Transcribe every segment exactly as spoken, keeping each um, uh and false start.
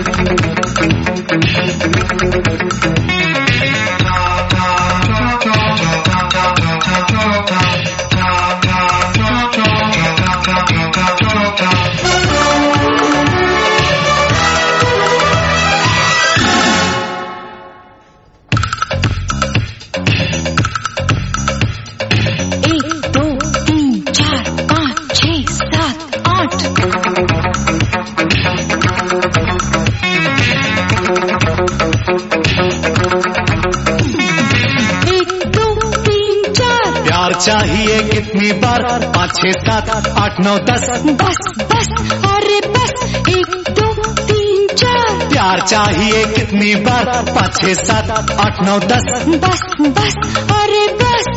चाहिए कितनी बार? पाँच छः सात आठ नौ दस। बस बस अरे बस, एक दो तीन चार। प्यार चाहिए कितनी बार? पाँच छः सात आठ नौ दस। बस बस अरे बस।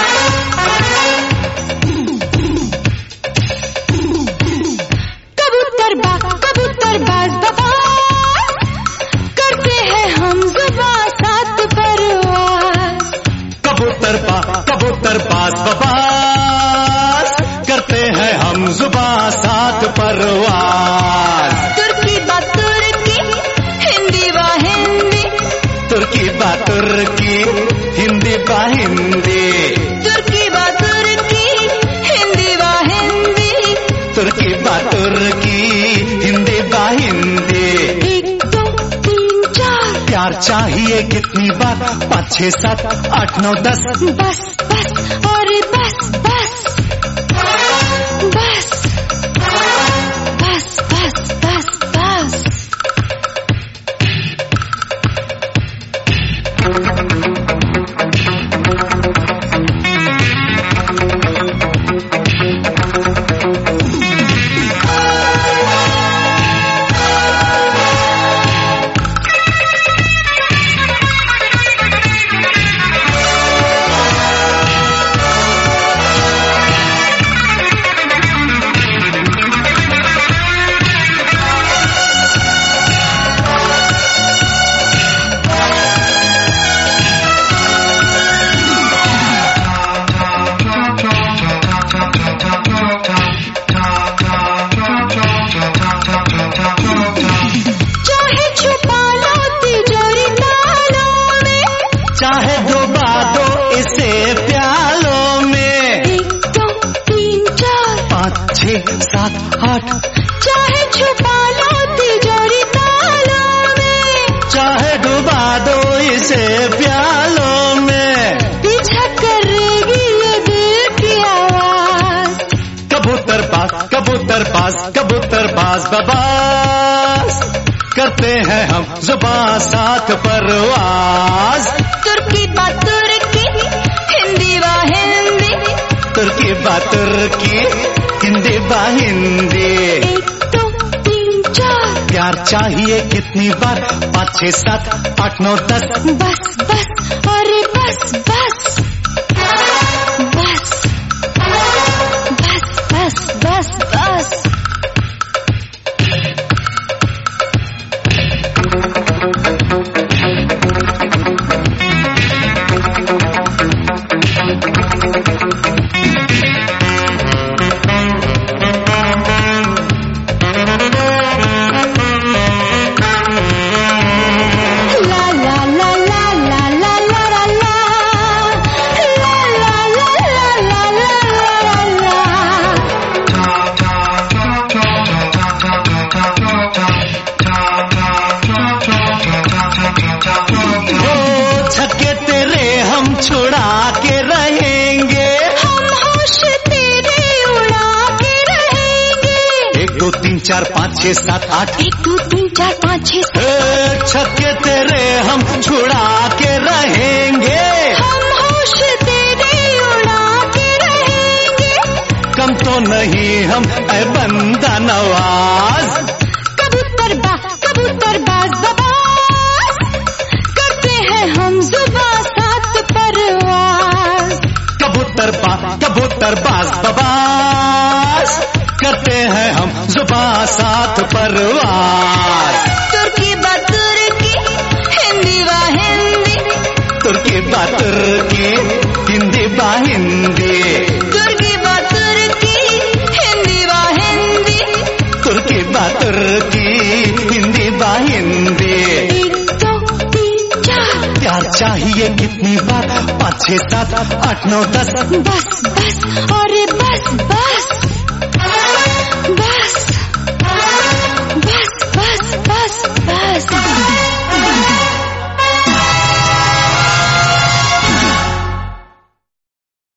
कबूतर बा कबूतर बाज बाबा, करते हैं हम जुबां सात परवाज़। कबूतर बा कबूतर बाज बबास, करते हैं हम जुबां सात परवाज़। तुर्की बा तुर्की, हिंदी बा हिंदी। तुर्की बा तुर्की, हिंदी बा हिंदी। तुर्की बा तुर्की, हिंदी बा हिंदी। तुर्की बा तुर्की, हिंदी बा हिंदी। एक दो तीन चार। प्यार चाहिए कितनी बार? पाँच छः सात आठ नौ दस। बस बस अरे बस बस बस बस बस बस बस। चाहे डुबा दो इसे प्यालों में। एक दो तीन चार। पाँच छः सात आठ। चाहे छुपा लो तिजोरी तालों में। चाहे डुबा दो इसे प्यालों में। पीछा करेगी ये दिल की आवाज। कबूतर बाज कबूतर बाज कबूतर बाज बबास, करते हैं हम जुबां सात परवाज़। तुर्की बा तुर्की, हिंदी बा हिंदी। तुर्की बा तुर्की, हिंदी बा हिंदी। एक दो तीन चार। प्यार चाहिए कितनी बार? पाँच छः सात आठ नौ दस। बस बस अरे बस बस बस बस बस बस बस। छुड़ा के रहेंगे हम, होश तेरे उड़ा के रहेंगे। एक दो तीन चार पाँच छः सात आठ। एक दो तीन चार पाँच छः सात। छक्के तेरे हम छुड़ा के रहेंगे। हम होश तेरे उड़ा के रहेंगे। कम तो नहीं हम ऐ बंदा नवाज। कबूतर बा कबूतर बाज बबास, करते हैं हम जुबां सात परवाज़। कबूतर बा कबूतर बाज बबास, करते हैं हम जुबां सात परवाज़। तुर्की बा तुर्की, हिंदी बा हिंदी। तुर्की बा तुर्की, हिंदी बा हिंदी। तुर्की बा तुर्की, हिंदी बा हिंदी। तुर्की बा तुर्की, हिंदी बा हिंदी। प्यार चाहिए कितनी बार, पाँच छह सात आठ नौ दस, बस बस और बस बस।